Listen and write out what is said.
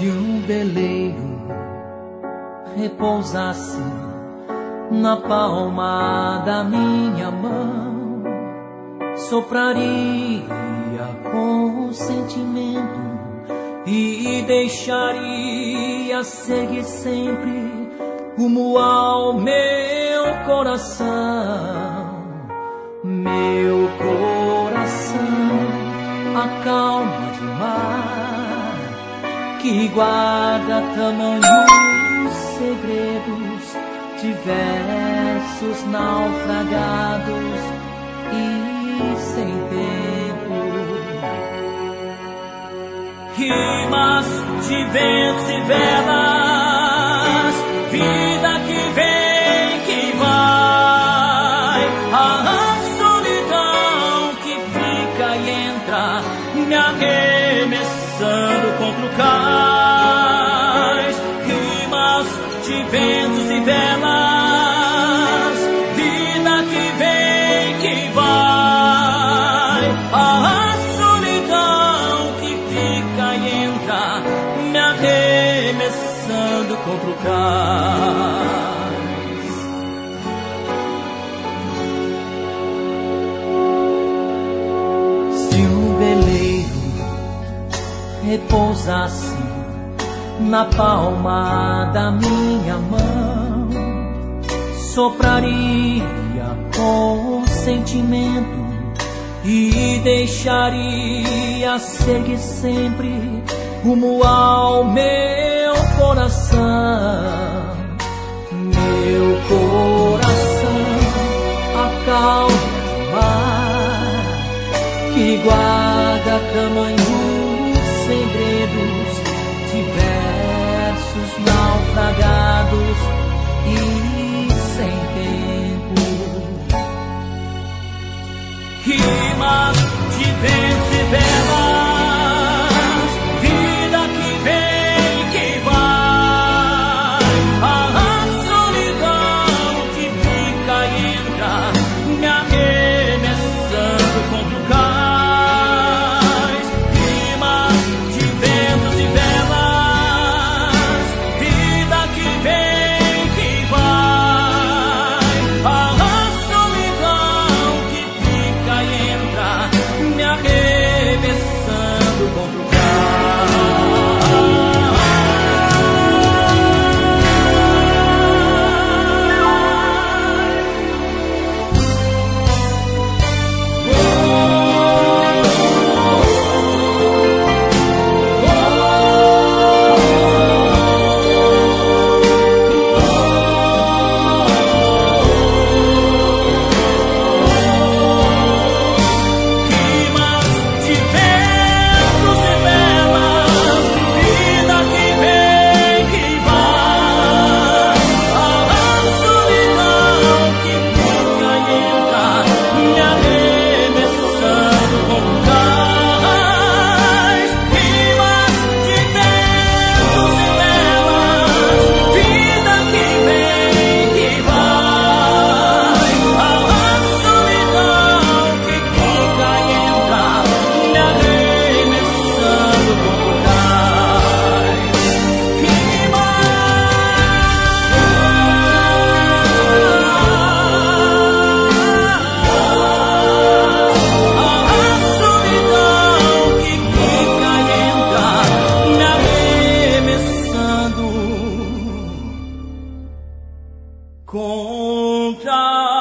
Se um veleiro repousasse na palma da minha mão, sopraria com o sentimento e deixaria seguir sempre rumo ao meu coração. Meu coração, a calma de mar que guarda tamanhos segredos, diversos naufragados e sem tempo. Rimas de ventos e velas, vida que vem, que vai, a solidão que fica e entra, me arremessando contra o cais. Rimas de ventos e velas, vida que vem, que vai, a solidão que fica e entra, me arremessando contra o cais. Se um veleiro repousasse na palma da minha mão, sopraria com o sentimento e deixaria seguir sempre rumo ao meu coração. Meu coração, a calma do mar que guarda tamanhos segredos, diversos naufragados e sem tempo. Rimas de ventos e velas, vida que vem, que vai, a solidão que fica e entra, me arremessando contra o cais. Rimas de ventos e velas, vida que vem, que vai, a solidão que fica e entra, me arremessando contra o cais. Contra